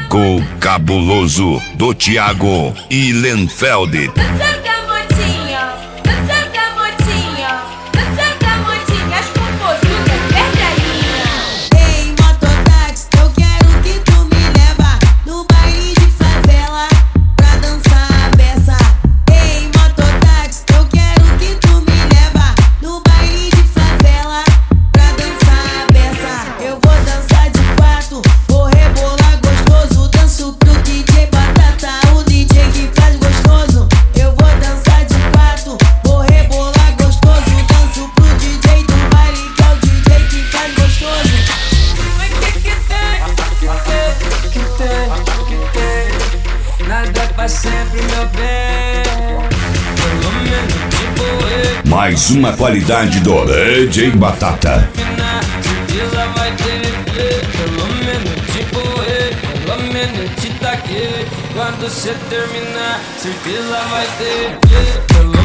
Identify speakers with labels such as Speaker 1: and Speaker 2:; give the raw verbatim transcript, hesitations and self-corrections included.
Speaker 1: Ficou cabuloso do Thiago e Lenfeld.
Speaker 2: Sempre, meu bem. Pelo menos tipo eu.
Speaker 1: Mais uma qualidade do D J Batata.
Speaker 2: Certeza vai ter play. Pelo menos tipo eu. Pelo menos te taquei. Quando cê terminar, certeza vai ter play. Pelo